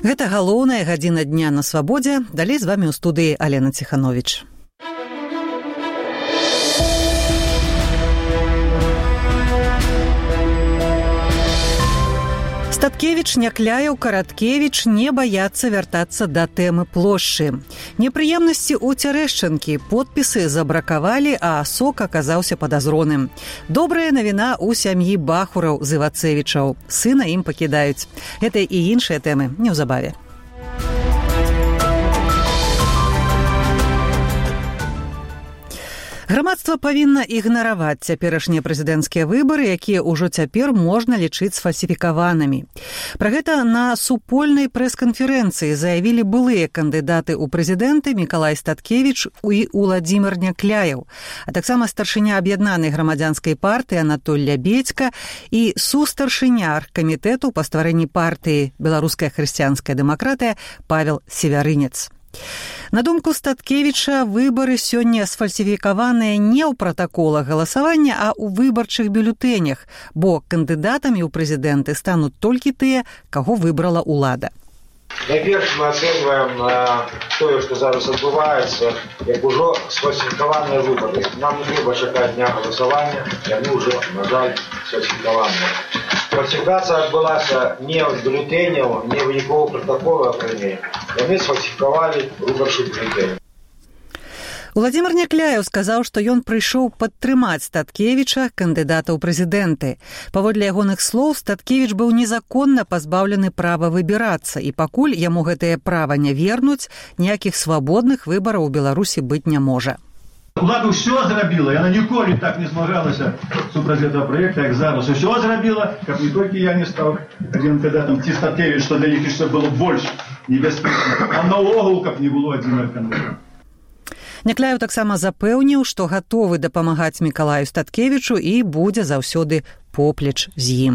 Гэта галоўная гадзіна дня на свабодзе. Далей з вамі ў студыі Алена Ціхановіч. Статкевіч, Някляеў, Караткевіч не баяцца вяртацца да тэмы плошчы. Непрыемнасці ў Цярэшчанкі, подпісы забракавалі, а сок аказаўся падазроным. Добрая навіна ў сям'і Бахураў з Івацэвічаў. Сына ім пакідаюць. Гэта і іншыя тэмы неўзабаве. Грамадства павінна ігнараваць цяперашнія прэзідэнцкія выбары, якія ўжо цяпер можна лічыць сфальсіфікаванымі. Пра гэта на супольнай прэс-канферэнцыі заявілі былыя кандыдаты ў прэзідэнты Мікалай Статкевіч і Уладзімір Някляеў, а таксама старшыня аб'яднанай грамадзянскай партыі Анатоль Лябедзька і сустаршыня аргкамітэту па стварэнні партыі Беларуская хрысціянская дэмакратыя Павел Севярынец. На думку Статкевіча, выбары сёння сфальсіфікаваныя не ў пратаколах галасавання, а ў выбарчых бюлетэнях, бо кандыдатамі ў прэзідэнты стануць толькі тыя, каго выбрала ўлада. Найперш мы ацэньваем тое, што зараз адбываецца, як ужо сфальсіфікаваныя выбары. Нам не трэба чакаць дня галасавання, яны ўжо, на жаль, сфальсіфікаваныя. Фальсификация отбылася не в бюллетенях, не в никакого протокола, они сфальсификовали выборчий бюллетень. Уладзімір Някляеў сказаў, што ён прыйшоў падтрымаць Статкевіча, кандыдата ў прэзідэнты. Паводле ягоных слоў, Статкевіч быў незаконна пазбаўлены права выбірацца, і пакуль яму гэтае права не вернуць, ніякіх свабодных выбараў у Беларусі быць не можа. Улада ўсё зрабіла, яна ніколі так не змагалася супраць гэтага праекта, як зараз. Усё зрабіла, каб не толькі я не стаў адзіным кандыдатам, ці Статкевіч, што для іх яшчэ было больш небяспечна, а наогул, каб не было адзінага кандыдата. Някляеў таксама запэўніў, што гатовы дапамагаць Мікалаю Статкевічу і будзе заўсёды поплеч з ім.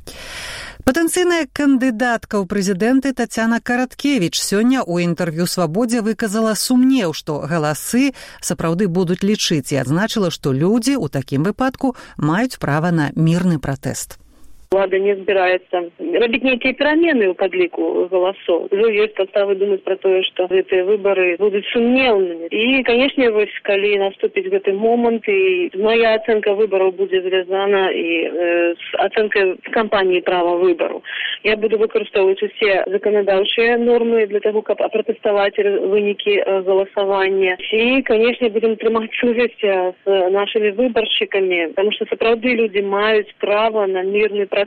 Патэнцыйная кандыдатка ў прэзідэнты Тацяна Караткевіч сёння ў інтэрв'ю «Свабодзе» выказала сумнеў, што галасы сапраўды будуць лічыць, і адзначыла, што людзі ў такім выпадку маюць права на мірны пратэст. Влада не збіраецца рабіць нейкія перамены ў падліку галасоў. Ужо ёсць падставы думаць пра тое, што гэтыя выбары будуць сумнеўнымі. І, канешне, вось калі наступіць гэты момант, і моя ацэнка выбараў будзе звязана і з ацэнкай кампаніі права выбару. Я буду выкарыстоўваць усе заканадаўчыя нормы для таго, каб апратэставаць вынікі галасавання. І, канешне, будзем трымаць сувязь з нашымі выбаршчыкамі, таму што сапраўды людзі маюць права на мірны пратэст.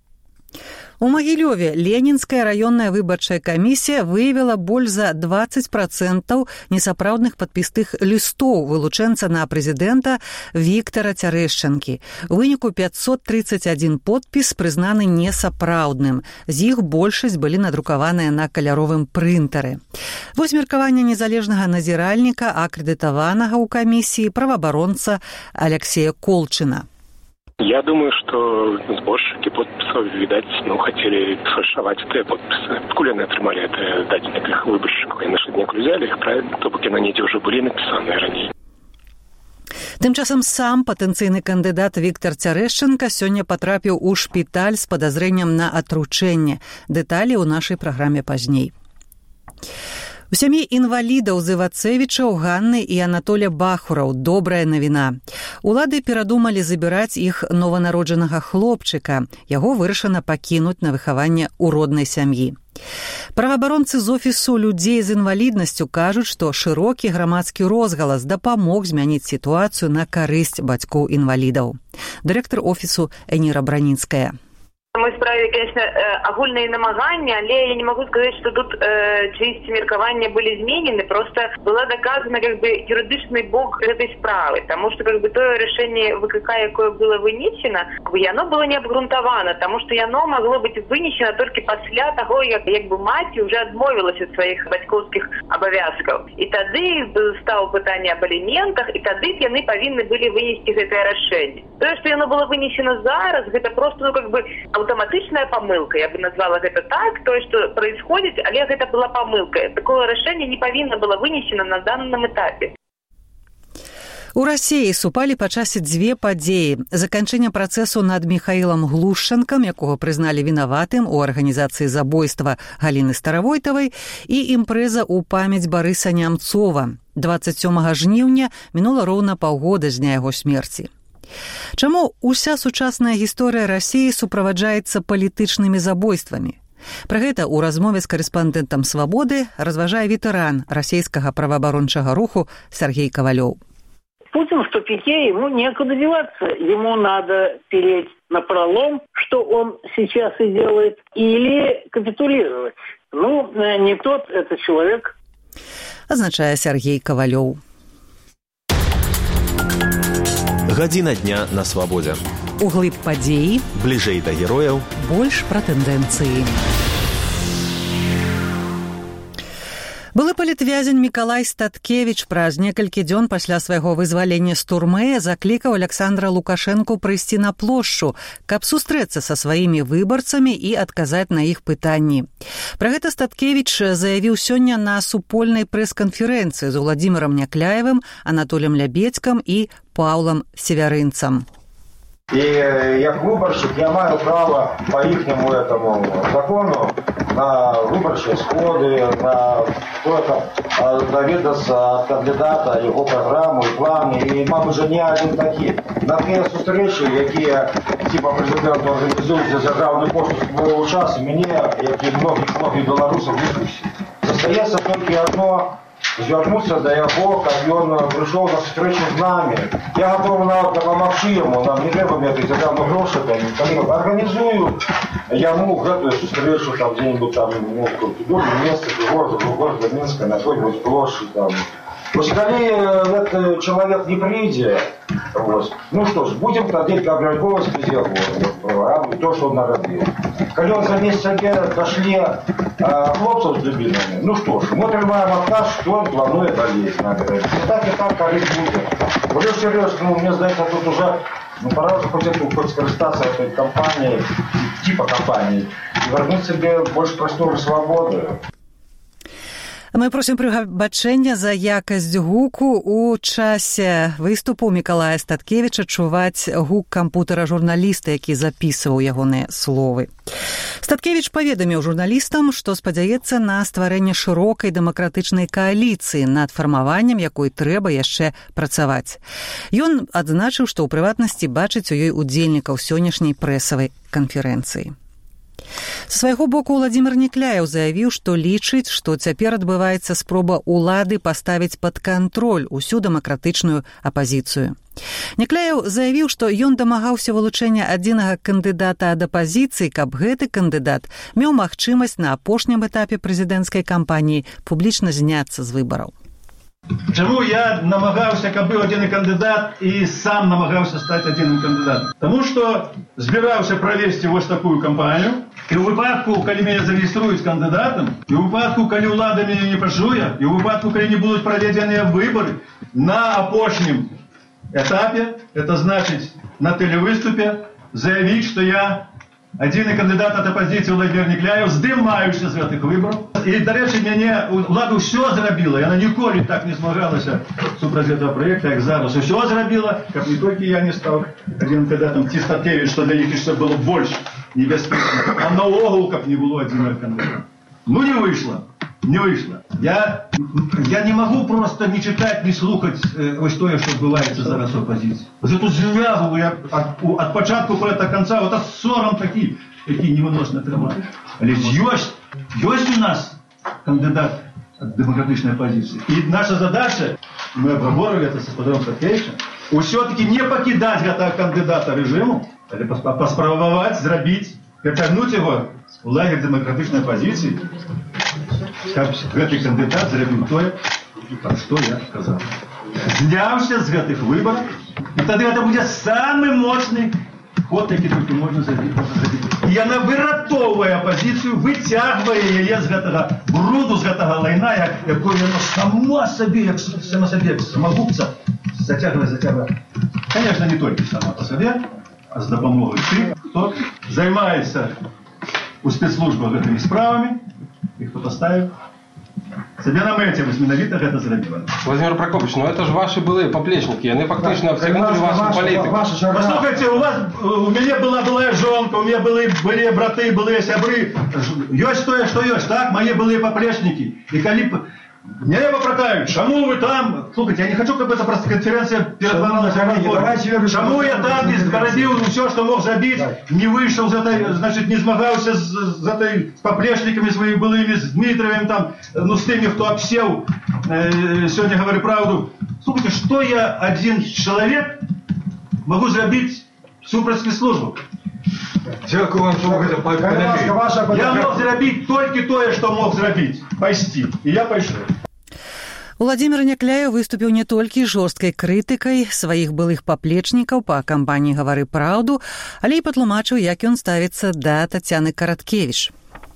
У Магілёве Ленінская раённая выбарчая камісія выявіла больш за 20% несапраўдных падпісных лістоў вылучэнца на прэзідэнта Віктара Цярэшчанкі. У выніку 531 подпіс прызнаны несапраўдным. З іх большасць былі надрукаваныя на каляровым прынтары. Вось меркаванне незалежнага назіральніка, акрэдытаванага ў камісіі праваабаронца Алексея Колчына. Я думаю, что сборщики подписов, видать, хотели фальшивать эти подписы. Откуда они отрымали это дадзеных их выборщиков? И на что-дняк взяли их, правильно? То бок яны недзе уже были написаны ранее. Тым часам сам патэнцыйны кандыдат Віктар Цярэшчанка сёння патрапіў у шпіталь з падазрэннем на атручэнне. Дэталі ў нашай праграме пазней. У сям'і інвалідаў з Івацэвічаў Ганны і Анатоля Бахураў добрая навіна. Улады перадумалі забіраць іх нованароджанага хлопчыка. Яго вырашана пакінуць на выхаванне ў роднай сям'і. Праваабаронцы з офісу людзей з інваліднасцю кажуць, што шырокі грамадскі розгалас дапамог змяніць сітуацыю на карысць бацькоў інвалідаў. Дырэктар офісу Эніра Браніцкая. Мы справе, конечно, агульные намагания, але я не могу сказать, что тут чьи-то меркования были изменены, просто была доказана юридичный бок этой справы, потому что то решение ВКК, якое было вынесено, оно было не обґрунтовано, потому что оно могло быть вынесено только после того, как мать уже отмовилась от своих батьковских обовязков. И тогда стало питание об алиментах, и тогда они повинны были вынести это решение. То, что оно было вынесено зараз, это просто автоматичная помылка, я бы назвала это так, то, что происходит, але это была помылка. Такое решение не повинно было вынесено на данном этапе. У Расіі супалі па часе дзве падзеі. Заканчэнне працэсу над Міхаілам Глушчанкам, якога прызналі вінаватым у арганізацыі забойства Галіны Старавойтавай, і імпрэза ў памяць Барыса Нямцова. 27 жніўня мінула роўна паўгода з дня яго смерці. Чаму ўся сучасная гісторыя Расіі суправаджаецца палітычнымі забойствамі? Пра гэта ў размове з карэспандэнтам «Свабоды» разважае ветэран расійскага праваабарончага руху Сергей Ковалёў. Путин в тупике, ему некуда деваться. Ему надо переть напролом, что он сейчас и делает, или капитулировать. Ну, не тот это человек. Азначае Сергей Ковалёў. Гадзіна дня на свабодзе. Углыб падзеі. Бліжэй да герояў. Больш пра тэндэнцыі. Былы палітвязень Мікалай Статкевіч праз некалькі дзён пасля свайго вызвалення з турмы заклікаў Александра Лукашэнку прыйсці на плошчу, каб сустрэцца са сваімі выбарцамі і адказаць на іх пытанні. Пра гэта Статкевіч заявіў сёння на супольнай прэс-канферэнцыі з Уладзімірам Някляевым, Анатоліем Лябедзькам і Паўлам Севярынцам. И як выборщик я маю право по ихнему этому закону на выборчие сходы, на доведаться от кандидата его программу и планы. И мабуть же не один такі. На те встречи, які типа президент организует за державный пошту свого часу, мне, як и многих белорусов, остается только одно — звернуться до яго, каб ён прыйшоў на встречу з нами. Я готов нават дапамагчы яму, нам не трэба мне дзяржаўных грошай, арганізую яму гэтую встречу там где-нибудь там, ну, в другом месте, в городе Минска, на какой-нибудь площади там. Вось калі этот человек не прийдзе, ну что ж, будем тады абмяркоўваць без яго программу, то, что он нарадил. Калі он замест сабе дашлі хлопцаў з дубінамі, ну что ж, мы трымаем адказ, что он плануе далей. Так и так, калі будзе. Более серьезно, ну, мне здаецца, тут уже пора уже хоть скористаться этой компанией, типа компании, и вернуть себе больше простору свободы. Мы просім прабачэння за якасць гуку. У часе выступу Мікалая Статкевіча чуваць гук кампутара журналіста, які запісваў ягоныя словы. Статкевіч паведаміў журналістам, што спадзяецца на стварэнне шырокай дэмакратычнай кааліцыі, над фармаваннем якой трэба яшчэ працаваць. Ён адзначыў, што ў прыватнасці бачыць у ёй удзельнікаў сённяшняй прэсавай канферэнцыі. З свайго боку Уладзімір Някляеў заявіў, што лічыць, што цяпер адбываецца спроба ўлады паставіць пад кантроль усю дэмакратычную апазіцыю. Някляеў заявіў, што ён дамагаўся вылучэння адзінага кандыдата ад апазіцыі, каб гэты кандыдат меў магчымасць на апошнім этапе прэзідэнцкай кампаніі публічна зняцца з выбараў. Чаму я намагаўся, каб быў адзіны кандыдат, і сам намагаўся стаць адзіным кандыдатам? Таму што збіраўся правесці вось такую кампанію, і ў выпадку, калі мяне зарэгіструюць кандыдатам, і ў выпадку, калі ўлада мяне не пачуе, і ў выпадку, калі не будуць праведзеныя выбары, на апошнім этапе, это значыць на тэлевыступе, заявіць, што я адзіны кандыдат ад апазіцыі Уладзімір Някляеў, здымаюся з гэтых выбараў. І, дарэчы, мяне ўлада ўсё зрабіла, яна ніколі так не змагалася супраць гэтага праекта, як зараз. Усё зрабіла, каб не толькі я не стаў адзіным кандыдатам, ці Статкевіч, што для іх яшчэ было больш небяспечна, а наогул, каб не было адзінага кандыдата. Ну, не выйшла. Не выйшла. Я не могу просто не читать, не слухать ось тое, что адбываецца зараз у оппозиции. Вот эту звязку я от початку до конца, вот этот сором такие невыносные требования. Але есть у нас кандидат от демократичной оппозиции. И наша задача, мы обговорили это со Спадовым Статкевичем, все-таки не покидать этого кандидата режиму, але поспробовать, зрабить, притягнуть его в лагерь демократичной оппозиции, каб гэты кандыдат зрабіў тое, пра што я сказаў. Зняўся з гэтых выбараў, і тады гэта будзе самы моцны ход, які толькі можна зрабіць. І яна выратоўвае апазіцыю, выцягвае яе з гэтага бруду, з гэтага лайна, якое яно само сабе, як самагубца, зацягвае. Конечно, не толькі сама па сабе, а з дапамогай тых, хто займаецца у спецслужбах гэтымі справамі, их кто поставил, Себе на мэце менавіта гэта зрабіла. Владимир Прокопьевич, ну это же ваши былые поплечники, они фактично обтягнули вашу политику. Послухайте, у меня была жонка, у меня были браты, были сябры. Ёсць тое, што ёсць, так? Мои былые поплечники. И коли Небо Протаевич, чему вы там? Слушайте, я не хочу, чтобы эта пресс-конференция передавалась. Чему я там изгородил все, что мог забить, не вышел, значит, не змагался с поплечниками своими былыми, с Дмитровым, там, ну, с теми, кто обсел, сегодня говорю правду. Слушайте, что я один человек могу забить супраць спецслужбу? Я мог зрабіць толькі тое, што мог зрабіць, пайсці. І я пайшоў. Уладзімір Някляеў выступіў не толькі жорсткай крытыкай сваіх былых паплечнікаў па кампаніі «Гавары праўду», але і патлумачыў, як ён ставіцца да Тацяны Караткевіч.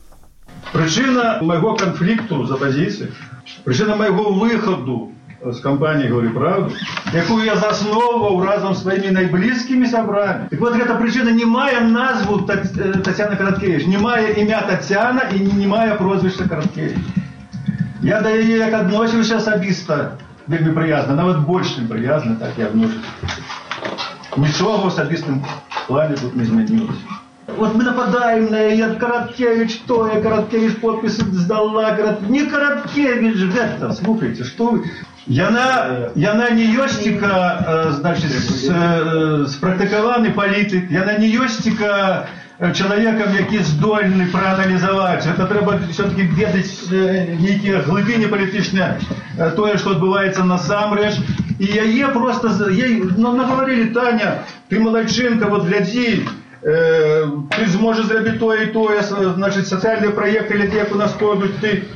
Прычына майго канфлікту з апазіцыяй, прычына майго выхаду з кампаніі «Гавары праўду», якую я засноўваў разам з сваімі найблізкімі сябрамі. Так вот, гэта прычына не мае назву Тацяна Караткевіч, не мае імя Тацяна і не мае прозвішча Караткевіч. Я да яе як адносіўся асабіста вельмі прыязна, нават больш чым прыязна, так я адношуся. Нічога ў асабістым плане тут не змянілася. Вот мы нападаем на яе, Караткевіч тое, Караткевіч подпісы здала, не Караткевіч гэта, слухайте, што вы... Яна не ёсціка, значит, спрактыкаваны палітык, яна не ёсціка чалавекам, які здольны прааналізаваць. Гэта трэба все-таки ведаць нейкія глыбіні палітычныя, тое, што адбываецца насамрэч. І яе просто, наговорили: Таня, ты малайчынка, вот глядзі, ты зможаш зрабіць тое і тое, значит, сацыяльныя праекты, глядзі, як у нас пойдуць, ты...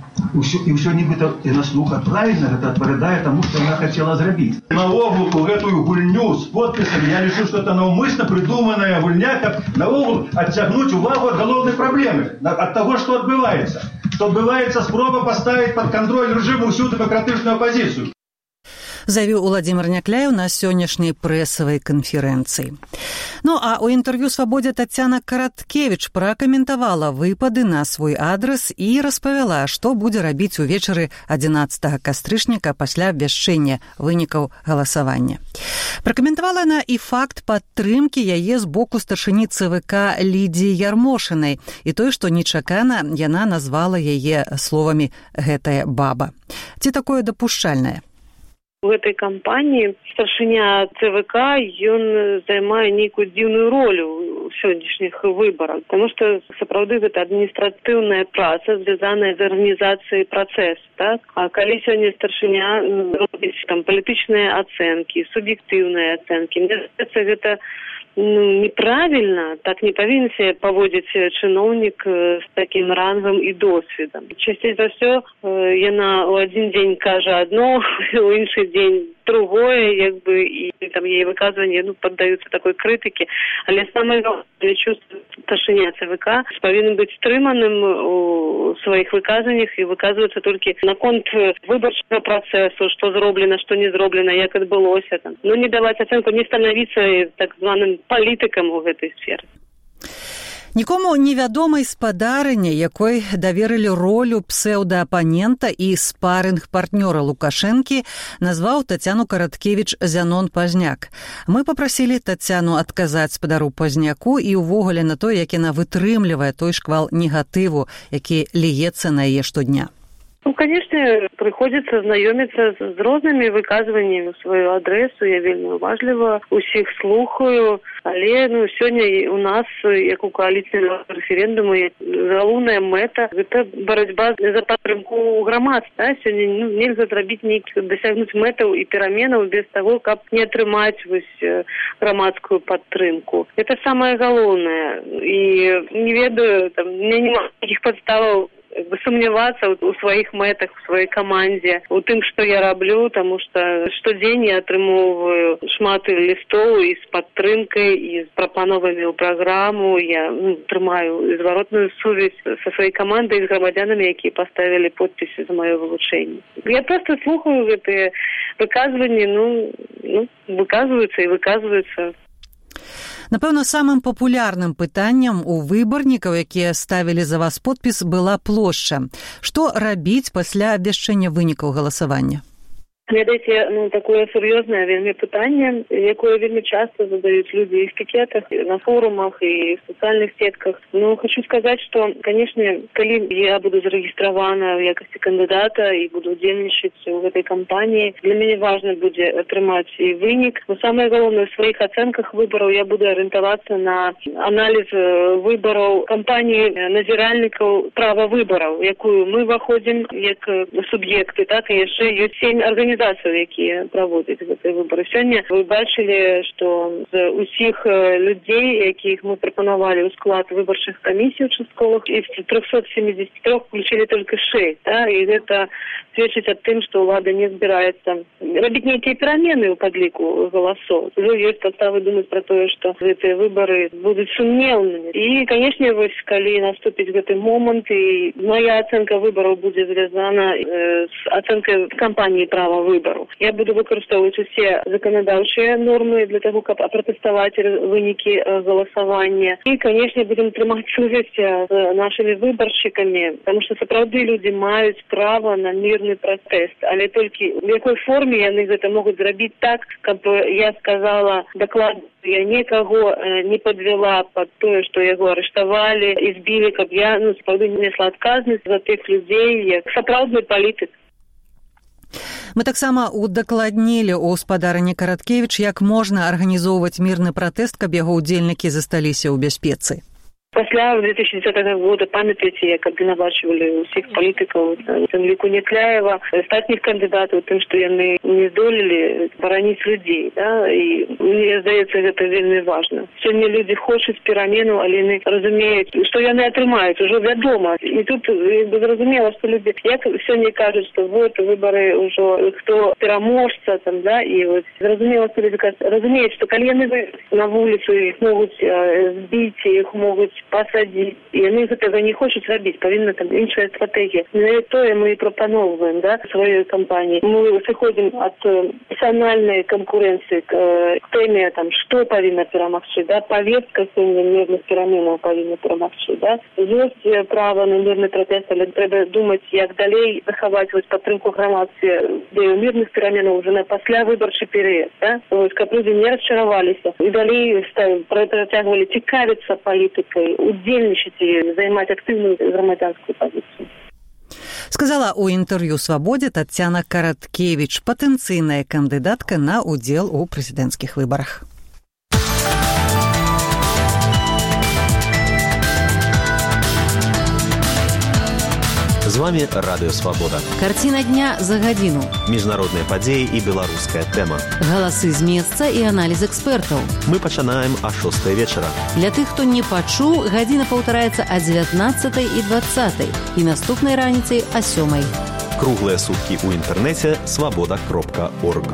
І ўсё нібыта і на слуха правільна гэта адпавядае таму, што яна хацела зрабіць. Наогул у гэтую гульню з подпісамі я лічу, што это наўмысна прыдуманая гульня, каб наогул адцягнуць увагу ад галоўнай праблемы, ад таго, што адбываецца. Што адбываецца спроба паставіць пад кантроль рэжыму ўсю дэмакратычную апазіцыю. Заявіў Уладзімір Някляеў на сённяшняй прэсавай канферэнцыі. Ну, а ў інтэрв'ю «Свабодзе» Тацяна Караткевіч пракаментавала выпады на свой адрас і распавяла, што будзе рабіць увечары 11 кастрычніка пасля абвяшчэння вынікаў галасавання. Пракаментавала яна і факт падтрымкі яе з боку старшыні ЦВК Лідзіі Ярмошынай і тое, што нечакана яна назвала яе словамі «гэтая баба». Ці такое дапушчальнае? В этой кампании старшыня ЦВК, ён займае нейкую дзіўную ролю ў сённяшніх выбарах, потому что сапраўды гэта адміністратыўная праца, звязаная з арганізацыяй працэсу, так? А калі сёння старшыня робіць там палітычныя ацэнкі, суб'ектыўныя ацэнкі, мне здаецца, гэта неправильно, так не павінен себе паводзіць чыноўнік з такім рангам і досведам. Часцей за ўсё яна ў адзін дзень кажа адно, у іншы дзень другое, як бы, і там яе выказванні паддаюцца такой крытыкі. Але самае галоўнае, чувство старшыня ЦВК павінен быць стрыманым у сваіх выказваннях і выказвацца толькі наконт выбарчага працэсу, што зроблена, што не зроблена, як адбылося там. Ну, не даваць ацэнку, не станавіцца так званым палітыкам у гэтай сферы. Нікому невядомай спадарыне, якой даверылі ролю псеўдаапанента і спарынг-партнёра Лукашэнкі, назваў Тацяну Караткевіч Зянон Пазняк. Мы папрасілі Тацяну адказаць спадару Пазняку і ўвогуле на то, як яна вытрымлівае той шквал негатыву, які ліецца на яе штодня. Ну, конечно, приходится знайомиться з рознымі выказваннямі ў сваю адресу. Я вельмі уважліва усіх слухаю. Але сёння у нас, як у коаліцыйнага рэферэндуму, галоўная мэта – гэта барацьба за падтрымку грамадства. Сёння нельга зрабіць дасягнуць мэтаў і пераменаў без таго, каб не атрымаць грамадскую падтрымку. Это самае галоўнае. І не ведаю, там, мне няма такіх падставаў сумнявацца ў сваіх мэтах, у сваёй камандзе, у тым, што я раблю, таму што штодзень я атрымоўваю шмат лістоў і з падтрымкай, і з прапановамі ў праграму. Я трымаю зваротную сувязь са сваёй камандай, з грамадзянамі, якія паставілі подпісы за маё вылучэнне. Я проста слухаю гэтыя выказванні, выказваюцца і выказваюцца. Напэўна, самым папулярным пытаннем у выбарнікаў, якія ставілі за вас подпіс, была плошча. Што рабіць пасля абвяшчэння вынікаў галасавання? Ведаеце, такое сур'ёзнае вельмі пытанне, якое вельмі часто задаюць людзі і в пікетах, і на форумах, і в сацыяльных сетках. Хочу сказаць, што, канешне, калі я буду зарэгістравана ў якасці кандыдата і буду удзельнічаць у гэтай кампаніі, для мяне важна будзе атрымаць і вынік. Но самае галоўнае, у сваіх ацэнках выбараў я буду арыентавацца на аналіз выбараў кампаніі назіральнікаў права выбараў, якую мы выходзім як суб'екты, так і яшчэ ёсць 7 арганізацый, якія праводзяць гэтыя выбары. Сёння вы бачылі, што з усіх людзей, якіх мы прапанавалі ў склад выбарчых камісій участковых, і з 373 включылі толькі 6. І гэта сведчыць аб тым, што ўлада не збіраецца рабіць нейкія перамены ў падліку галасоў. Уже ёсць падставы думаць пра тое, што гэтыя выбары будуць сумнеўнымі. І, канешне, калі наступіць гэты момант, і моя ацэнка выбараў будзе звязана з ацэнкай кампаніі права выбору. Я буду выкарыстоўваць усе заканадаўчыя нормы для того, каб апратэставаць вынікі галасавання. І, канешне, будем трымаць сувязь з нашымі выбаршчыкамі, потому што сапраўды людзі маюць права на мірны пратэст, але толькі в якой форме яны гэта могуць зрабіць так, каб я сказала дакладна, я нікаго не подвела под тое, што яго арыштавалі і збілі, каб я сапраўды несла адказнасць за тых людзей, як сапраўдны палітык. Мы таксама удакладнілі ў спадарыні Караткевіч, як можна арганізоўваць мірны пратэст, каб яго ўдзельнікі засталіся ў бяспецы. Пасля 2010 года, памятаеце, як абвінавачвалі ўсіх палітыкаў, ліку Некляева, астатніх кандыдатаў, тым, што яны не здолелі бараніць людзей. І мне здаецца, гэта вельмі важна. Сёння людзі хочуць перамену, але яны разумеюць, што яны атрымаюць, ужо вядома. І тут зразумела, што людзі, як сёння кажуць, што выбары ўжо хто пераможца, і зразумела, што людзі разумеюць, што калі яны на вуліцу, іх могуць збіць, іх могуць пасадзіць, і яны гэтага не хочуць рабіць, павінна там іншая стратэгія. На тое мы і прапаноўваем, сваёй кампаніі. Мы сыходзім ад персанальнай канкурэнцыі к тэме, што павінна перамагчы, павестка сёння мірных пераменаў павінна перамагчы, ёсць права на мірны пратэст, але трэба думаць, як далей захаваць падтрымку грамадстве для мірных пераменаў уже на паслявыбарчы перыяд, каб людзі не расчараваліся і далей працягвалі цікавіцца палітыкай, удзельнічаць і займаць актыўную грамадзянскую пазіцыю. Сказала ў інтэрв'ю «Свабодзе» Таццяна Караткевіч, патэнцыйная кандыдатка на ўдзел у прэзідэнцкіх выбарах. З вами Радыё Свабода. Карціна дня за гадзіну. Міжнародныя падзеі і беларуская тэма. Галасы з месца і аналіз экспертаў. Мы пачынаем о 6 вечара. Для тых, хто не пачуў, гадзіна паўтараецца о 19 і 20 і наступнай раніцай о 7. Круглыя суткі ў інтэрнэце свабода.орг.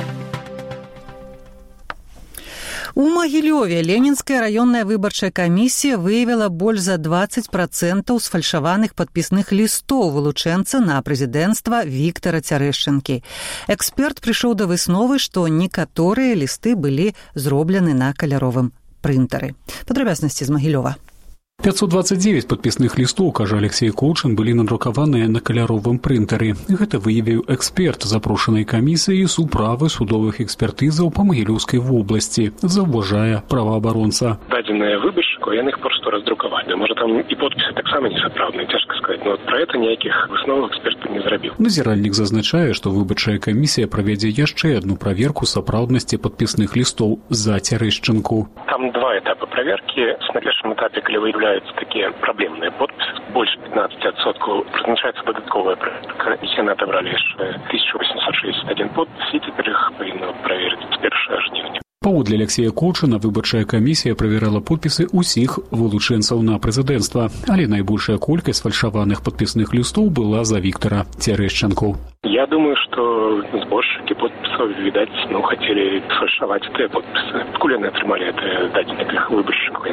У Магілёве Ленінская раённая выбарчая камісія выявіла больш за 20% сфальшаваных падпісных лістоў вылучэнца на прэзідэнцтва Віктара Цярэшчанкі. Эксперт прыйшоў да высновы, што некаторыя лісты былі зроблены на каляровым прынтары. Падрабязнасці з Магілёва. 529 падпісных лістоў, кажа Алексей Коўчын, былі надрукаваныя на каляровым прынтары. Гэта выявіў эксперт запрошанай камісіі з управы судовых экспертызаў па Магілёўскай вобласці, заўважае праваабаронца. Дадзеныя выбаршчыку, яны іх проста раздрукавалі. Можа, там і подпісы таксама несапраўдныя, цяжка сказаць, но пра гэта ніякіх высноваў эксперт не зрабіў. Назіральнік зазначае, што выбарчая камісія правядзе яшчэ адну праверку сапраўднасці падпісных лістоў за Цярэшчанку. Там два этапы праверкі. На першым этапе, калі выяўляюцца такія праблемныя подпісы, больш 15%, прызначаецца дадатковая праверка. Яны адабралі яшчэ 1861 подпіс, і цяпер іх павінна праверыць з 1 жніўня. Паводле Алексея Коўчына, выбарчая камісія правярала подпісы ўсіх вылучэнцаў на прэзідэнцтва, але найбольшая колькасць фальшаваных падпісных лістоў была за Віктара Цярэшчанку. Я думаю, что сборщики подписов, видать, хотели фальшивать те подписы. Откуда они отрымали это дадзеных выборщиков? Я нашли некую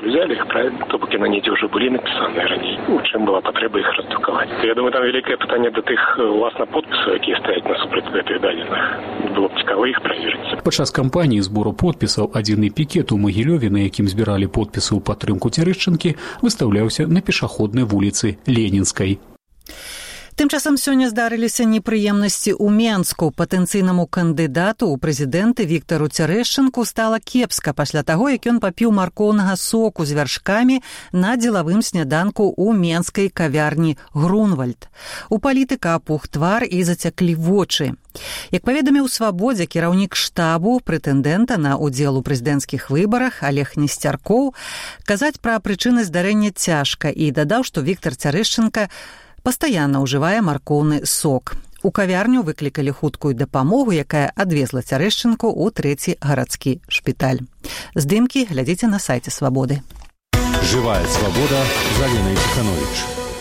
взяли их, правильно, то бок яны недзе ўжо былі напісаныя раней. У чым была патрэба іх раздрукаваць. Я думаю, там вялікае пытанне да тых, уласна, подпісаў, якія стаяць насупраць гэтых дадзеных. Было б цікава іх праверыць. Падчас кампаніі збору подпісаў адзіны пікет у Магілёве, на якім збіралі подпісы ў падтрымку Цярэшчынкі, выстаўляўся на пешаходнай вуліцы Ленінскай. Тым часам сёння здарыліся непрыемнасці ў Менску. Патэнцыйнаму кандыдату ў прэзідэнты Віктару Цярэшчынку стала кепска пасля таго, як ён папіў маркоўнага соку з вяршкамі на дзелавым сняданку ў менскай кавярні «Грунвальд». У палітыка апух твар і зацяклі вочы. Як паведаміў «Свабодзе» кіраўнік штабу прэтэндэнта на ўдзел у прэзідэнцкіх выбарах Олег Несцяркоў, казаць пра прычыны здарэння цяжка і дадаў, што Віктар Цярэшчынка пастаянна ўжывае маркоўны сок. У кавярню выклікалі хуткую дапамогу, якая адвезла Цярэшчынку ў 3-й гарадскі шпіталь. Здымкі глядзіце на сайце «Свабоды». Жывая свабода з Аленай Ціхановіч.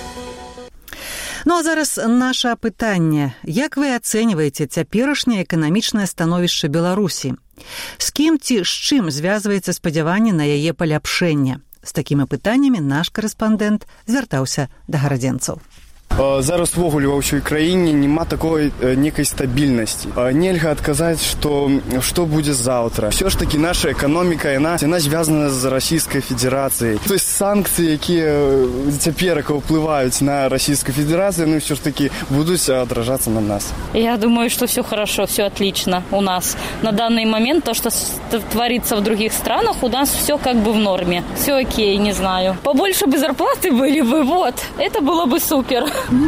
Ну а зараз наша пытанне. Як вы ацэньваеце цяперашняе эканамічнае становішча Беларусі? З кім ці з чым звязваецца спадзяванне на яе паляпшэнне? З такімі пытаннямі наш карэспандэнт звяртаўся да гарадзенцаў. Зараз ввогуле ва ўсёй краіне няма такой некай стабільнасці. Нельга адказаць, што будзе заўтра. Всё ж такі наша эканоміка, яна звязана з Расійскай Федэрацыяй. То есть санкцыі, якія цяперака ўплываюць на Расійскую Федэрацыю, ну всё ж такі будуць адражацца на нас. Я думаю, что все хорошо, все отлично у нас. На данный момент то, что творится в других странах, у нас все как бы в норме. Все окей, не знаю. Побольше бы зарплаты были бы, вот. Это было бы супер.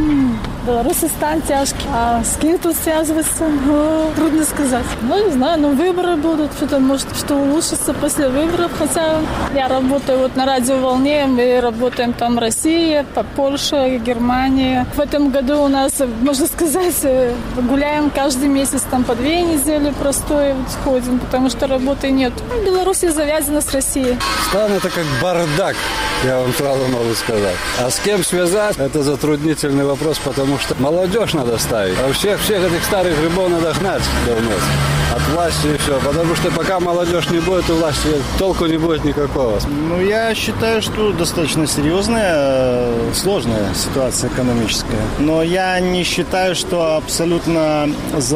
Беларуси стан тяжкий. А с кем тут связываться? Трудно сказать. Не знаю, выборы будут. Что-то может, что улучшится после выборов. Хотя я работаю вот на радиоволне. Мы работаем там Россия, Польша, Германия. В этом году у нас, можно сказать, гуляем каждый месяц там по 2 недели простое вот сходим, потому что работы нет. Беларусь завязана с Россией. Стан это как бардак, я вам сразу могу сказать. А с кем связать, это затруднительный вопрос, потому что молодежь надо ставить. А всех этих старых грибов надо гнать давно от власти и все. Потому что пока молодежь не будет у власти, толку не будет никакого. Я считаю, что достаточно серьезная, сложная ситуация экономическая. Но я не считаю, что абсолютно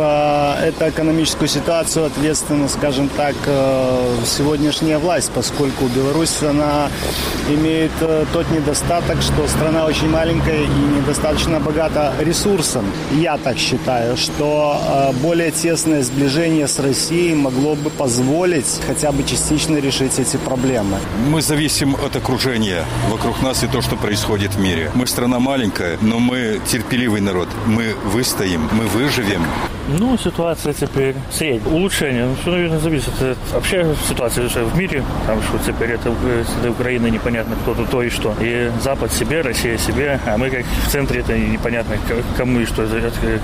за эту экономическую ситуацию ответственна, скажем так, сегодняшняя власть, поскольку Беларусь, она имеет тот недостаток, что страна очень маленькая и недостаточно богата ресурсом. Я так считаю, что более тесное сближение с Россией могло бы позволить хотя бы частично решить эти проблемы. Мы зависим от окружения вокруг нас и то, что происходит в мире. Мы страна маленькая, но мы терпеливый народ. Мы выстоим, мы выживем. Ситуация теперь средняя. Улучшение. Все, наверное, зависит от вообще ситуации в мире. Там что теперь это Украина непонятно кто тут то и что. И Запад себе, Россия себе, а мы как в центре это непонятно кому и что,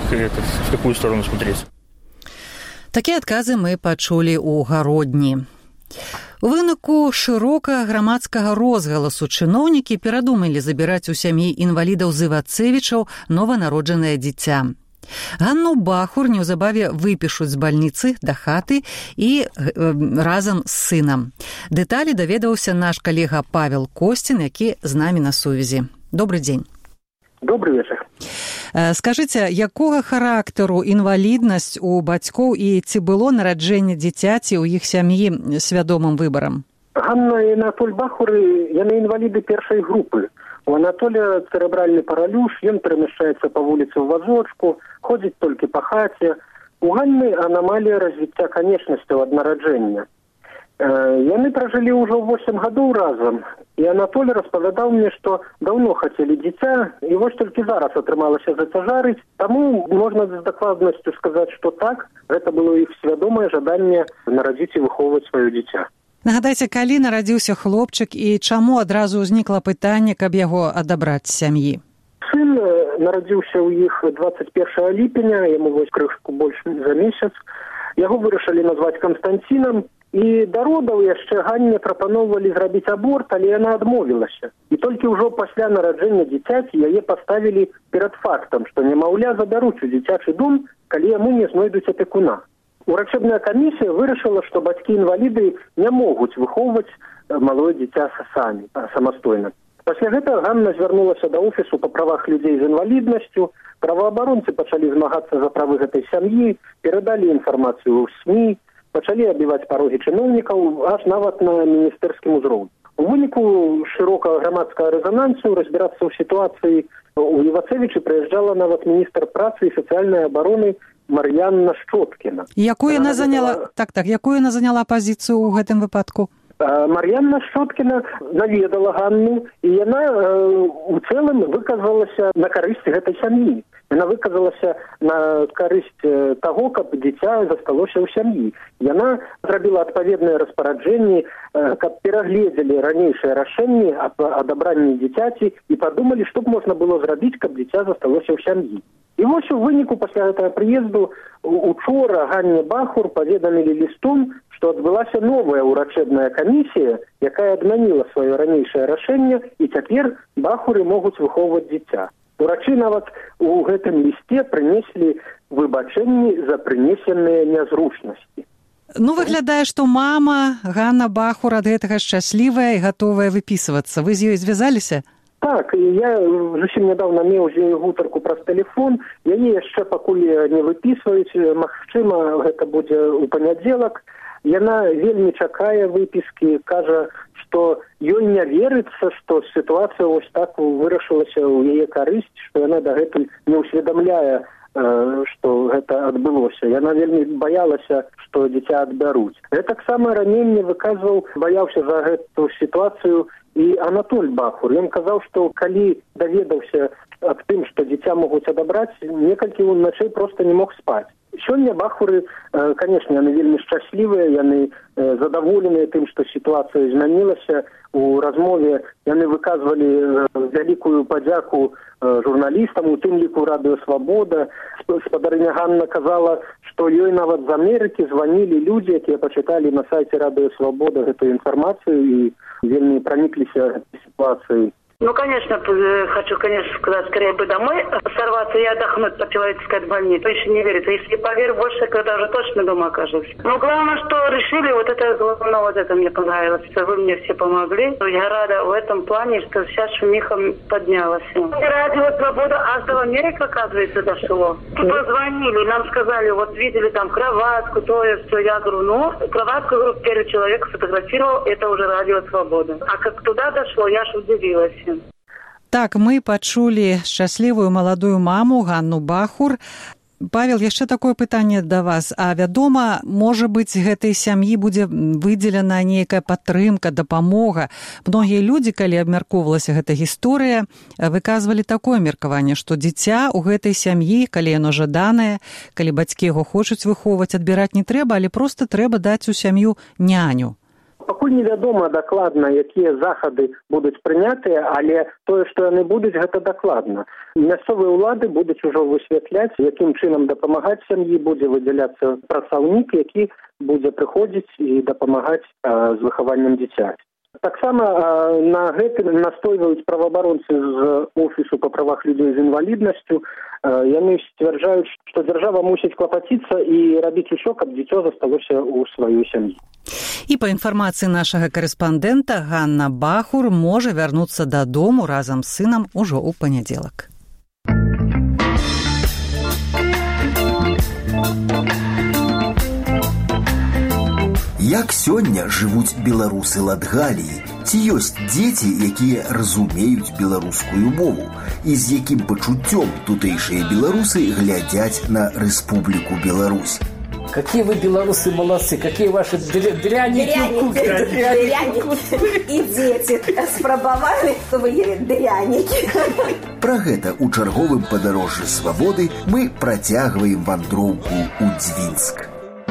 в какую сторону смотреть. Такія адказы мы пачулі ў Гародні. У выніку шырокага грамадскага розгаласу чыноўнікі перадумалі забіраць у сям'і інвалідаў Зывацевічаў нованароджанае дзіця. Ганну Бахур неўзабаве выпішуць з бальніцы да хаты і разам з сынам. Дэталі даведаўся наш калега Павел Костін, які з намі на сувязі. Добрый дзень. Добрый вечер. Скажыце, якога характару інваліднасць у бацькоў і ці было нараджэнне дзіцяці ў іх сям'і свядомым выбарам? Ганна і Анатоль Бахуры, яны інваліды першай групы. У Анатолія цэрэбральны паралюш, ён перамяшчаецца па вуліцы ў вазочку, ходзіць толькі па хаце. У Ганны анамалія развіцця канечнасцяў ад нараджэння. Яны пражылі ўжо 8 гадоў разам, і Анатолий распавядаў мне, што даўно хацелі дзіця, і вось толькі зараз атрымалася зацяжарыць, таму можна з дакладнасцю сказаць, што так, гэта было іх свядомае жаданне нарадзіць і выхоўваць сваё дзіця. Нагадайце, калі нарадзіўся хлопчык і чаму адразу ўзнікла пытанне, каб яго адабраць з сям'і? Сын нарадзіўся ў іх 21 ліпеня, яму вось крышку больш за месяц. Яго вырашылі назваць Канстанцінам, і да родаў яшчэ Ганне прапаноўвалі зрабіць аборт, але яна адмовілася. І толькі ўжо пасля нараджэння дзіцяці яе паставілі перад фактам, што немаўля забяруць у дзіцячы дом, калі яму не знойдуць апекуна. Урачэбная камісія вырашыла, што бацькі-інваліды не могуць выхоўваць малое дзіця самі, самастойна. Пасля гэтага Ганна звярнулася да офісу па правах людзей з інваліднасцю. Праваабаронцы пачалі змагацца за правы гэтай сям'і, перадалі інфармацыю ў СМІ, пачалі абіваць парогі чыноўнікаў аж нават на міністэрскім узроўні. У выніку шырокага грамадскага рэзанансу разбірацца ў сітуацыі у Івацевічы прыязджала нават міністр працы і сацыяльнай абароны Мар'янна Шчоткіна. Якую яна заняла пазіцыю ў гэтым выпадку? Мар'янна Шчоткіна наведала Ганну, і яна у цэлым выказалася на карысць гэтай сям'і. Яна выказалася на карысць таго, каб дзіця засталося ў сям'і. Яна зрабіла адпаведныя распараджэнні, каб перагледзелі ранейшыя рашэнні аб адабранні дзіцяці і падумалі, што б можна было зрабіць, каб дзіця засталося ў сям'і. І вось у выніку пасля гэтага прыезду учора Ганне Бахур паведамілі лістом, што адбылася новая урачэбная камісія, якая адмяніла сваё ранейшае рашэнне, і цяпер бахуры могуць выхоўваць дзіця. Урачы нават у гэтым лісце прынеслі выбачэнні за прынесеныя нязручнасці. Выглядае, што мама Ганна Бахур ад гэтага шчаслівая і гатовая выпісвацца. Вы з ёй звязаліся? Так, я зусім нядаўна меў з ёй гутарку праз тэлефон, яе яшчэ пакуль не выпісваюць, магчыма, гэта будзе ў панядзелак. Яна вельмі чакае выпіскі, кажа, што ёй не верыцца, што сітуацыя вось так вырашылася ў яе карысць, што яна дагэтуль не ўсведамляе, што гэта адбылося. Яна вельмі баялася, што дзіця адбяруць. Гэтаксама раней мне выказваў, баяўся за гэту сітуацыю і Анатоль Бахур. Ён казаў, што калі даведаўся аб тым, што дзіця могуць адабраць, некалькі начэй проста не мог спаць. Сёння бахуры, конечно, яны вельмі шчаслівыя, яны задаволеныя тым, што сітуацыя змянілася. У размове яны выказвалі вялікую падзяку журналістам, у тым ліку Радыё Свабода. Спадарыня Ганна казала, што ёй нават з Амерыкі званілі людзі, якія пачыталі на сайце Радыё Свабода гэтую інфармацыю і вельмі пранікліся гэтай сітуацыяй. Конечно, хочу, сказать, скорее бы домой сорваться и отдохнуть по-человечески от больницы. Еще не верится. Если поверю больше, когда уже точно дома окажусь. Но главное, что решили, вот это мне понравилось. Вы мне все помогли. Я рада в этом плане, что вся шумиха поднялась. Радио Свобода аж до Америки, оказывается, дошло. Тут позвонили, нам сказали, вот видели там кроватку, то и все. Я говорю, кроватку, первый человек сфотографировал, это уже Радио Свобода. А как туда дошло, я аж удивилась. Так, мы пачулі шчаслівую маладую маму Ганну Бахур. Павел, яшчэ такое пытанне да вас. А вядома, можа быць, гэтай сям'і будзе выдзелена нейкая падтрымка, дапамога. Многія людзі, калі абмяркоўвалася гэта гісторыя, выказвалі такое меркаванне, што дзіця ў гэтай сям'і, калі яно жаданае, калі бацькі яго хочуць выхоўваць, адбіраць не трэба, але проста трэба даць у сям'ю няню. Пакуль невядома дакладна, якія захады будуць прынятыя, але тое, што яны будуць, гэта дакладна. Мясцовыя ўлады будуць ужо высвятляць, якім чынам дапамагаць сям'і, будзе выдзяляцца працаўнік, які будзе прыходзіць і дапамагаць з выхаваннем дзіцяці. Таксама на гэтым настойваюць праваабаронцы з офісу па правах людзей з інваліднасцю. Яны сцвярджаюць, што дзяржава мусіць клапаціцца і рабіць усё, каб дзіцё засталося ў сваёй сям'і. І па інфармацыі нашага карэспандэнта, Ганна Бахур можа вярнуцца дадому разам з сынам ужо ў панядзелак. Як сёння жывуць беларусы Латгаліі? Ці ёсць дзеці, якія разумеюць беларускую мову? І з якім пачуццём тутэйшыя беларусы глядзяць на Рэспубліку Беларусь? Какие вы белорусы молодцы, какие ваши дряники. И дети спрабавалі, што вы ели дряники. Пра гэта ў чарговым падарожжы свабоды мы працягваем вандроўку ў Дзвінск.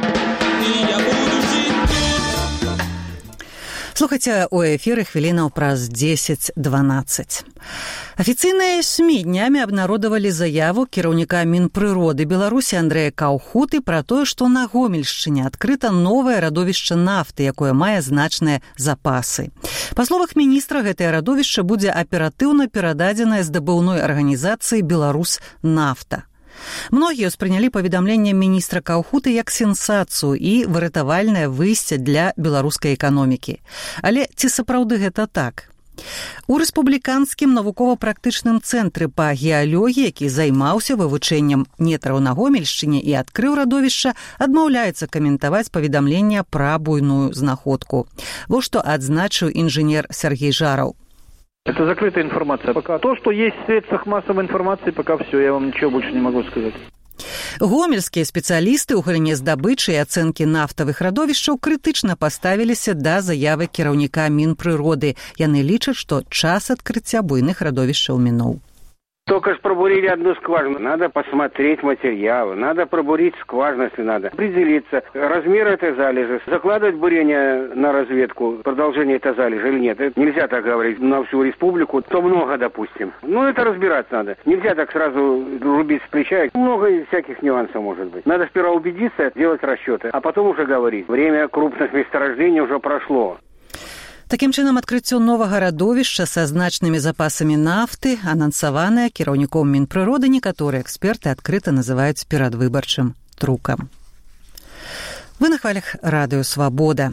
Слухайце, у эфіры хвілінаў праз 10-12. Афіцыйныя СМІ днямі абнародавалі заяву кіраўніка Мінпрыроды Беларусі Андрэя Каўхуты пра тое, што на Гомельшчыне адкрыта новае радовішча нафты, якое мае значныя запасы. Па словах міністра, гэтае радовішча будзе аператыўна перададзенае здабыўной арганізацыі «Беларус нафта». Многія ўспрынялі паведамленне міністра Каўхуты як сенсацыю і выратавальнае выйсце для беларускай эканомікі. Але ці сапраўды гэта так? У рэспубліканскім навукова-практычным цэнтры па геалогіі, які займаўся вывучэннем нетраў на Гомельшчыне і адкрыў радовішча, адмаўляецца каментаваць паведамленне пра буйную знаходку. Вось што адзначыў інжынер Сергей Жараў. Это закрытая информация. Пока то, что есть в средствах массовой информации, пока все, я вам ничего больше не могу сказать. Гомельскія спецыялісты ў галіне здабычы і ацэнкі нафтавых радовішчаў крытычна паставіліся да заявы кіраўніка Мінпрыроды. Яны лічаць, што час адкрыцця буйных радовішчаў мінуў. Только ж пробурили одну скважину. Надо посмотреть материалы, надо пробурить скважину, если надо. Определиться размер этой залежи, закладывать бурение на разведку, продолжение этой залежи или нет. Это нельзя так говорить на всю республику, то много, допустим. Ну, это разбираться надо. Нельзя так сразу рубить с плеча. Много всяких нюансов может быть. Надо сперва убедиться, делать расчеты, а потом уже говорить. Время крупных месторождений уже прошло. Такім чынам, адкрыццё новага радовішча са значнымі запасамі нафты анансаванае кіраўніком Мінпрыроды, некаторыя эксперты адкрыта называюць перадвыбарчым трукам. Вы на хвалях радыё «Свабода».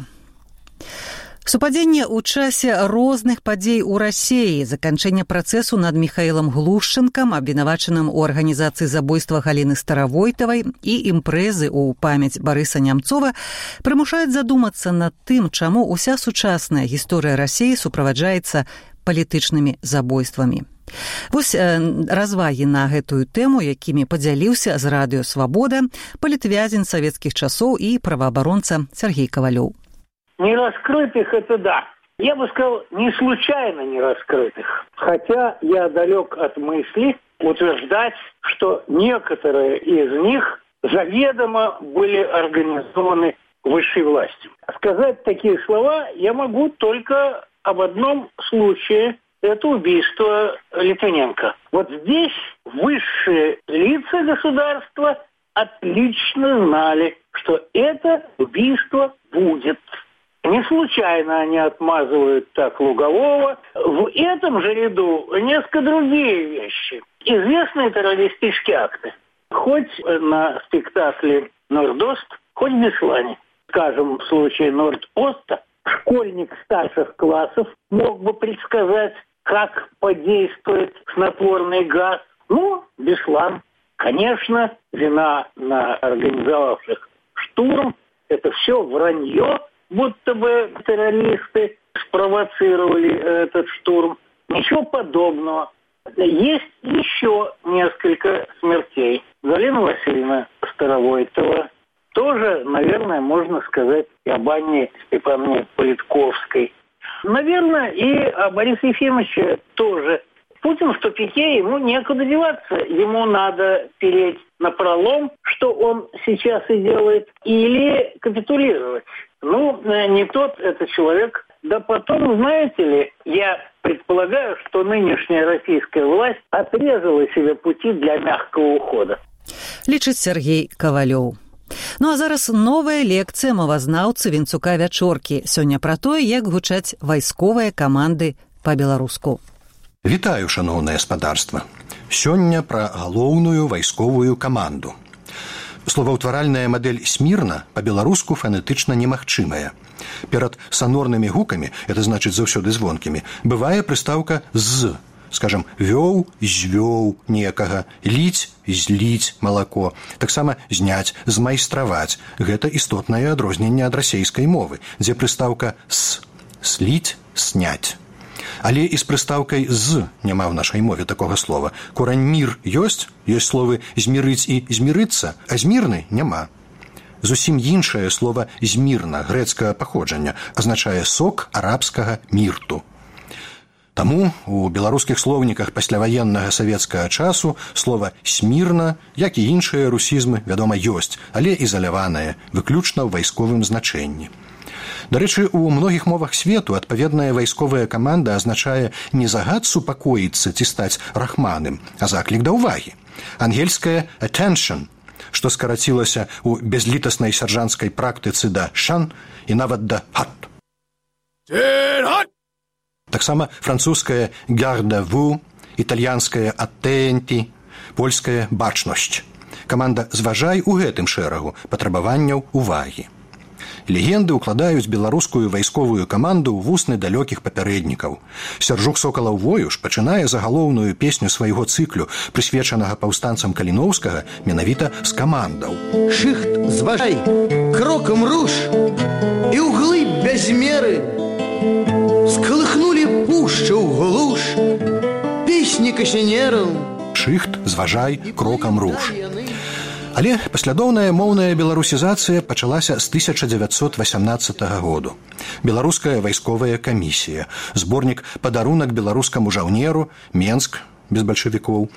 Супадзенне ў часе розных падзей у Расіі, заканчэнне працэсу над Міхаілам Глушчэнкам, абвінавачаным у арганізацыі забойства Галіны Старавойтавай і імпрэзы ў памяць Барыса Нямцова прымушаюць задумацца над тым, чаму ўся сучасная гісторыя Расіі суправаджаецца палітычнымі забойствамі. Вось развагі на гэтую тэму, якімі падзяліўся з радыё «Свабода» палітвязень савецкіх часоў і праваабаронца Сергей Ковалёў. Не раскрытых это да. Я бы сказал, не случайно не раскрытых. Хотя я далек от мысли утверждать, что некоторые из них заведомо были организованы высшей властью. Сказать такие слова я могу только об одном случае. Это убийство Литвиненко. Вот здесь высшие лица государства отлично знали, что это убийство будет. Не случайно они отмазывают так Лугового. В этом же ряду несколько другие вещи. Известные террористические акты. Хоть на спектакле «Нордост», хоть в Беслане. Скажем, в случае «Нордоста» школьник старших классов мог бы предсказать, как подействует снотворный газ. Ну, Беслан. Конечно, вина на организовавших штурм. Это все вранье. Будто бы террористы спровоцировали этот штурм. Ничего подобного. Есть еще несколько смертей. Галина Васильевна Старовойтова. Тоже, наверное, можно сказать и об Анне Степановне Политковской. Наверное, и о Борисе Ефимовиче тоже. Путин в тупике, ему некуда деваться. Ему надо переть напролом, что он сейчас и делает, или капитулировать. Ну, не тот это человек. Да потом, знаете ли, я предполагаю, что нынешняя российская власть отрезала себе пути для мягкого ухода. Лічыць Сергей Ковалёў. Ну а зараз новая лекцыя мовазнаўцы Вінцука Вячоркі. Сёння пра тое, як гучаць вайсковыя каманды па-беларуску. Вітаю, шаноўнае спадарства. Сёння пра галоўную вайсковую каманду. Словаўтваральная мадэль «смірна» па-беларуску фанетычна немагчымая. Перад санорнымі гукамі, это значыць заўсёды звонкімі, бывае прыстаўка «з». Скажам, вёў, звёў некага, ліць, зліць малако. Таксама зняць, змайстраваць. Гэта істотнае адрозненне ад расейскай мовы, дзе прыстаўка «с», сліць, сняць. Але і з прыстаўкай «з» няма ў нашай мове такога слова. Корань «мір» ёсць словы «змірыць» і «змірыцца», а «змірны» няма. Зусім іншае слова «змірна» грэцкага паходжання азначае сок арабскага мірту. Таму у беларускіх слоўніках пасляваеннага савецкага часу слова «смірна», як і іншыя русізмы, вядома, ёсць, але ізаляванае, выключна ў вайсковым значэнні. Дарэчы, у многіх мовах свету адпаведная вайсковая каманда азначае не загад супакоіцца ці стаць рахманым, а заклік да ўвагі. Ангельская «attention», што скарацілася ў бязлітаснай сяржанцкай практыцы да «шан» і нават да «hot». Таксама французская «garde-vous», італьянская «attenti», польская «бачнасць». Каманда «Зважай» у гэтым шэрагу патрабаванняў увагі. Легенды ўкладаюць беларускую вайсковую каманду ў вусны далёкіх папярэднікаў. Сяржук Сокалаў-Воюш пачынае загалоўную песню свайго цыклю, прысвечанага паўстанцам Каліноўскага, менавіта з камандаў. Шыхт, зважай, крокам руш, і ўглыб без меры скалыхнулі пушчу ў глуш песні касінераў. Шыхт, зважай, крокам руш. Але паслядоўная моўная беларусізацыя пачалася з 1918 году. Беларуская вайсковая камісія, зборнік «Падарунак беларускаму жаўнеру», Менск, без бальшавікоў,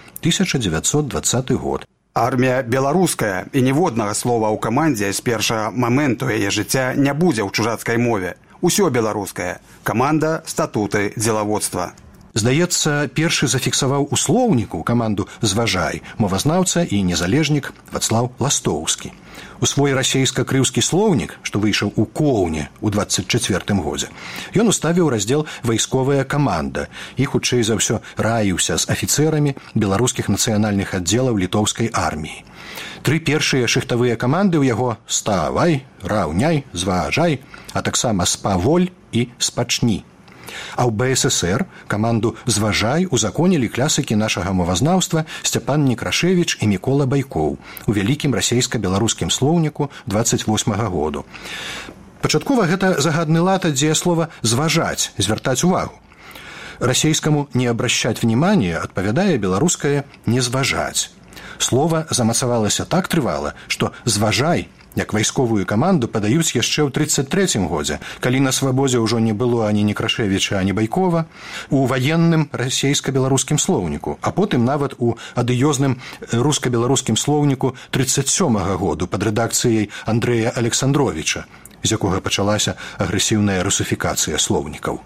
1920 год. Армія беларуская, і ніводнага слова ў камандзе з першага моменту яе жыцця не будзе ў чужацкай мове. Усё беларускае. Каманда, статуты, дзелаводства. Здаецца, першы зафіксаваў у слоўніку каманду «Зважай» мовазнаўца і незалежнік Вацлаў Ластоўскі. У свой расейска-крыўскі слоўнік, што выйшаў у Коўне ў 24 годзе, ён уставіў раздзел «Вайсковая каманда» і, хутчэй за ўсё, раіўся з афіцэрамі беларускіх нацыянальных аддзелаў літоўскай арміі. 3 першыя шыхтавыя каманды ў яго «Ставай», «Раўняй», «Зважай», а таксама «Спаволь» і «Спачні». А ў БССР каманду «Зважай» узаконілі клясыкі нашага мовазнаўства Сцяпан Некрашевіч і Мікола Байкоў у вялікім расейска-беларускім слоўніку 28 году. Пачаткова гэта загадны лад ад дзеяслова «зважаць», звяртаць увагу. Расейскаму «не обращать внимания» адпавядае беларускае «не зважаць». Слова замацавалася так трывала, што «зважай» як вайсковую каманду падаюць яшчэ ў 1933 годзе, калі на свабодзе ўжо не было ані Некрашевіча, ані Байкова, у ваенным расейска-беларускім слоўніку, а потым нават у адыёзным руска-беларускім слоўніку 1937 году пад рэдакцыяй Андрэя Александровіча, з якога пачалася агрэсіўная русифікацыя слоўнікаў.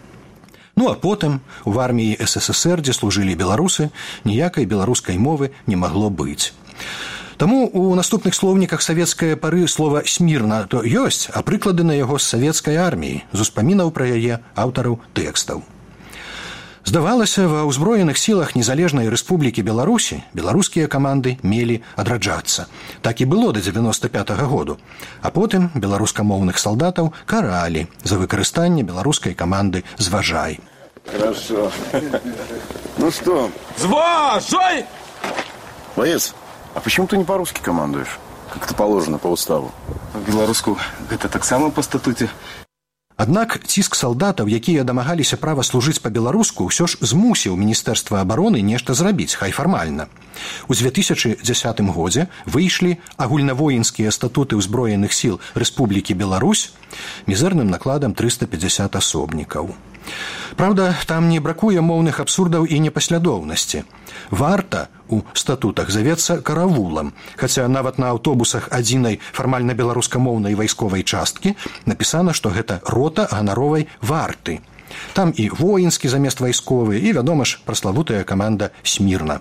Ну а потым у арміі СССР, дзе служылі беларусы, ніякай беларускай мовы не магло быць. Таму у наступных слоўніках савецкае пары слова «смірна» то ёсць, а прыклады на яго з савецкай арміі, з успамінаў пра яе аўтараў тэкстаў. Здавалася, ва ўзброеных сілах незалежнай Рэспублікі Беларусі беларускія каманды мелі адраджацца. Так і было да 95-го году. А потым беларускамоўных салдатаў каралі за выкарыстанне беларускай каманды «Зважай». Хорошо. Ну что? Зважай! Боец, а почему ты не по-русски командуешь? Как это положено по уставу? Беларуску гэта таксама па статуце. Аднак ціск салдатаў, якія дамагаліся права служыць па-беларуску, ўсё ж змусіў Міністэрства абароны нешта зрабіць, хай фармальна. У 2010 годзе выйшлі агульнавоінскія статуты ўзброеных сіл Рэспублікі Беларусь мізэрным накладам 350 асобнікаў. Праўда, там не бракуе моўных абсурдаў і непаслядоўнасці. Варта у статутах завецца каравулам, хаця нават на аўтобусах адзінай фармальна беларускамоўнай вайсковай часткі напісана, што гэта рота ганаровай варты. Там і воінскі замест вайсковы, і, вядома ж, праславутая каманда «Смірна».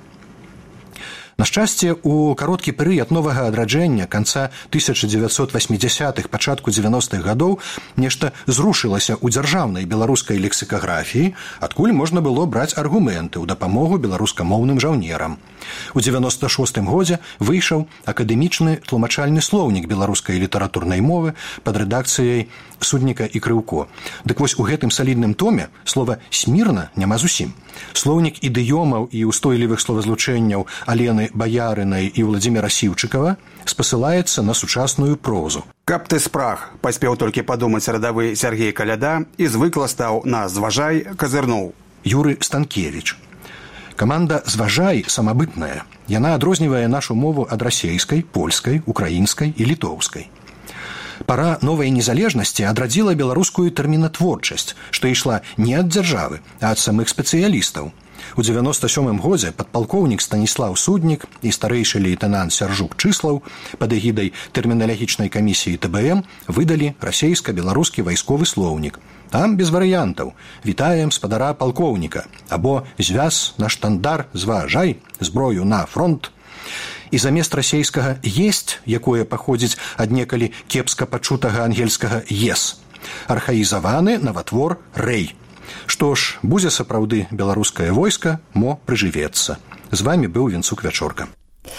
На шчасце, у кароткі перыяд новага адраджэння канца 1980-х, пачатку 90-х гадоў нешта зрушылася ў дзяржаўнай беларускай лексікаграфіі, адкуль можна было браць аргументы ў дапамогу беларускамоўным жаўнерам. У 96-м годзе выйшаў акадэмічны тлумачальны слоўнік беларускай літаратурнай мовы пад рэдакцыяй Судніка і Крыўко. Дык вось у гэтым салідным томе слова «смірна» няма зусім. Слоўнік ідыёмаў і устойлівых словазлучэнняў Алены Баярынай і Владзіміра Сіўчыкава спасылаецца на сучасную прозу. Каб ты спраг, паспеў толькі падумаць радавы Сергей Каляда і звыкла стаў на «Зважай» казырнуў. Юры Станкевіч. Каманда «Зважай» самабытная. Яна адрознівае нашу мову ад расейскай, польскай, украінскай і літоўскай. Пара новай незалежнасці адрадзіла беларускую тэрмінатворчасць, што ішла не ад дзяржавы, а ад самых спецыялістаў. У 97-м годзе падпалкоўнік Станіслаў Суднік і старэйшы лейтэнант Сяржук Чыслаў пад эгідай тэрміналагічнай камісіі ТБМ выдалі расейска-беларускі вайсковы слоўнік. Там без варыянтаў «Вітаем спадара палкоўніка» або «Звяз на штандар, зважай, зброю на фронт». І замест расейскага «есть», якое паходзіць ад некалі кепска пачутага ангельскага «ес», архаізаваны наватвор «рэй». Што ж, будзе сапраўды беларускае войска, мо прыжывецца. З вамі быў Вінцук Вячорка.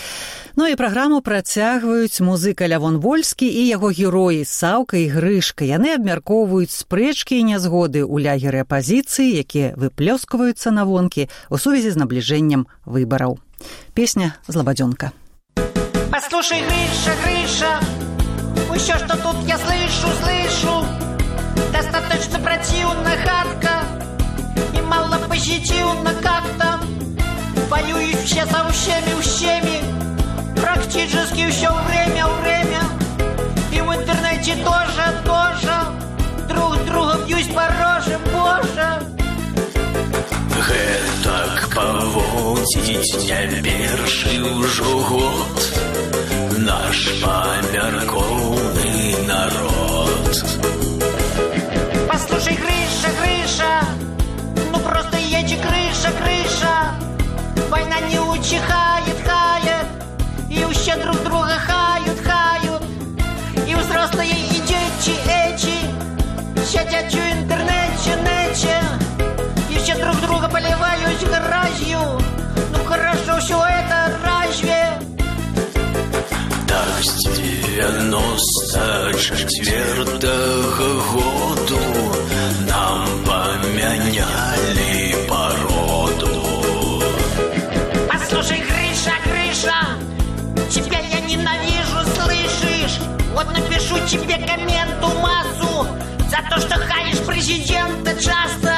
Ну і праграму працягваюць музыка Лявон Вольскі і яго героі Саўка і Грышка. Яны абмяркоўваюць спрэчкі і нязгоды ў лягеры апазіцыі, якія выплёскваюцца на вонкі ў сувязі з набліжэннем выбараў. Песня «Злободёнка». Послушай, Гриша, Гриша, все, что тут я слышу, достаточно противно, гадко и мало позитивно как-то. Воюют все со всеми, практически все время. И в интернете тоже, друг друга бьюсь по роже, боже. Гэтак паводзіць не першы ўжо год наш памяркоўны народ. Послушай, Гриша, ну просто едь, крыша. Война не учихает, и все друг друга хают. И взрослые, и дети эти сидят в интернете, и все друг друга поливают грязью. Ну хорошо все это разве? Так с 94-го году нам помяняли породу. Послушай, Гриша, тебя я ненавижу, слышишь? Вот напишу тебе комменту массу за то, что хаешь президента часто.